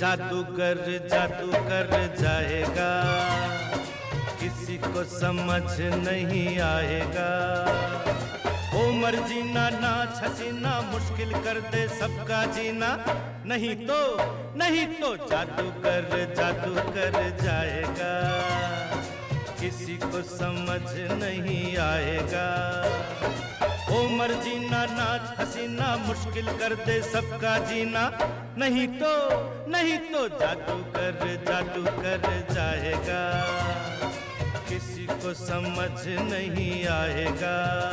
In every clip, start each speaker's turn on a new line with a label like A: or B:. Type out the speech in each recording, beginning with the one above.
A: जादूगर जादूगर जाएगा, किसी को समझ नहीं आएगा। उमर जीना नाच हसीना मुश्किल कर दे सबका जीना, नहीं तो जादूगर जादूगर जाएगा, किसी को समझ नहीं आएगा। उमर जीना नाच हसीना मुश्किल कर दे सबका जीना, नहीं तो जादूगर जादूगर जाएगा, किसी को समझ नहीं आएगा।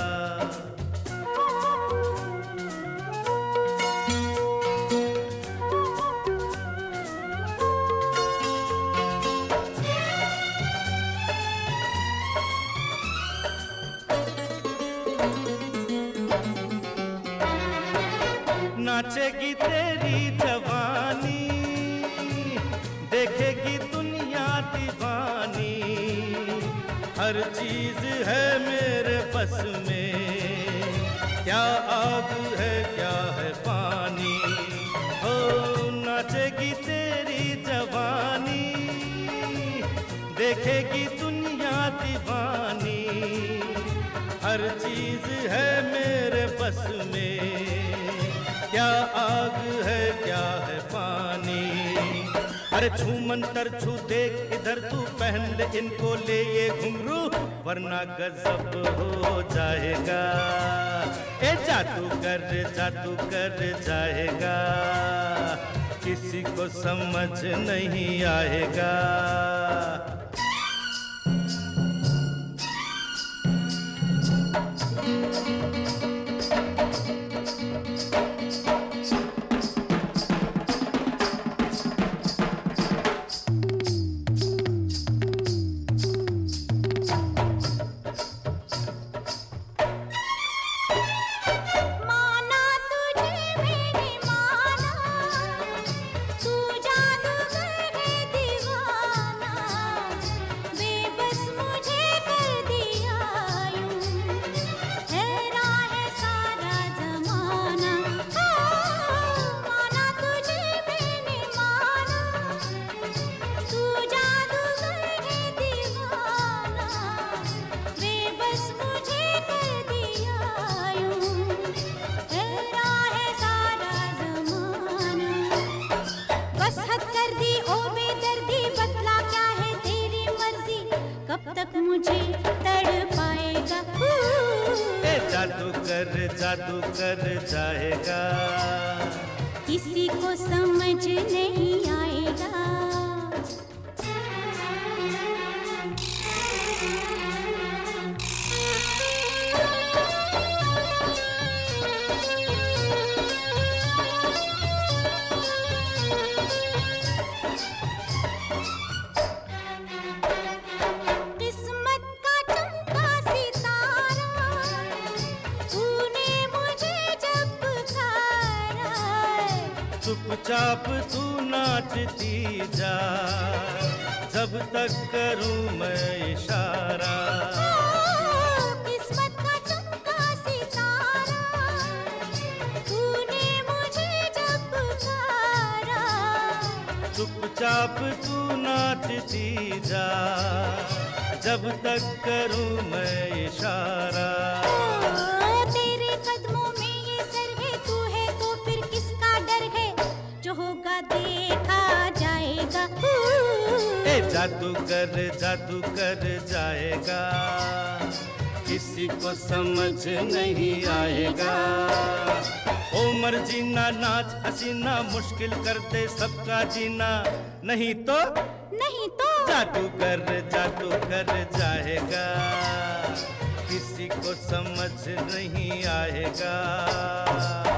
A: नाचेगी तेरी जवानी, देखेगी दुनिया दीवानी, हर चीज है मेरे बस में, क्या आग है क्या है पानी। हो नाचेगी तेरी जवानी, देखेगी दुनिया दीवानी, हर चीज है मेरे बस में, क्या आग है क्या है पानी। अरे छू मंतर छू देख इधर तू, पहन ले इनको ले ये घुंघरू, वरना गजब हो जाएगा। ए जादूगर जादूगर जाएगा, किसी को समझ नहीं आएगा।
B: मुझे तड़पाएगा।
A: जादूगर जादूगर जाएगा,
B: किसी को समझ नहीं आएगा।
A: चुपचाप तू नाचती जा, जब तक करूं मैं इशारा।
B: किस्मत का चमका सितारा, तूने मुझे जब पुकारा।
A: चुपचाप तू नाचती जा, जब तक करूं मैं इशारा।
B: तेरे कदमों में ये सर है, तू है तो फिर किसका डर है, जो होगा देखा जाएगा।
A: ए जादूगर जादूगर जाएगा, किसी को समझ नहीं आएगा। उमर जीना नाच हसीना मुश्किल कर दे सबका जीना, नहीं तो जादूगर जादूगर जाएगा, किसी को समझ नहीं आएगा।